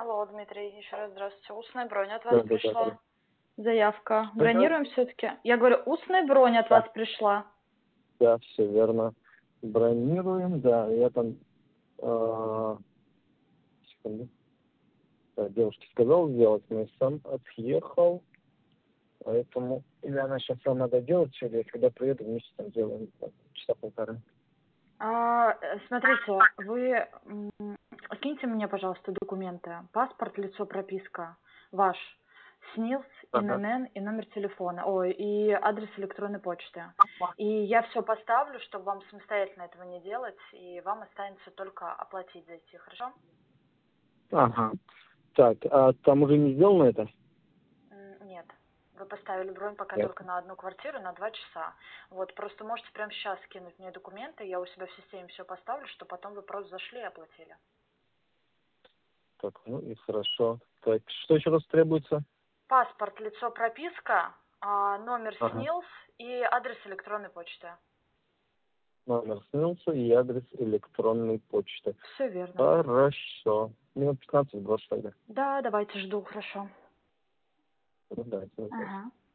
Алло, Дмитрий, еще раз здравствуйте. Устная бронь от вас Да, да, да, пришла. да. Заявка. Ага. Бронируем все-таки? Я говорю, устная бронь от Да, вас пришла. да, все верно. Бронируем, да, я там, секунду, да, девушке сказал сделать, но я сам отъехал, поэтому, или она сейчас сама надо делать, или когда приеду, вместе там сделаем, так, часа полтора. Смотрите, вы скиньте мне, пожалуйста, документы. Паспорт, лицо, прописка ваш, СНИЛС, Ага. ИНН и номер телефона. Ой, и адрес электронной почты. И я все поставлю, чтобы вам самостоятельно этого не делать, и вам останется только оплатить зайти, хорошо? Ага. Так, а там уже не сделано это? Нет. Вы поставили бронь пока Нет. только на одну квартиру на 2 часа. Вот, просто можете прямо сейчас скинуть мне документы, я у себя в системе все поставлю, чтобы потом вы просто зашли и оплатили. Так, ну и хорошо. Так, что еще раз требуется? Паспорт, лицо, прописка, номер Ага. СНИЛС и адрес электронной почты. Номер снился и адрес электронной почты. Все верно. Хорошо. Минут 15-20 тогда. Да, давайте жду, хорошо. Ну, да, это Ага.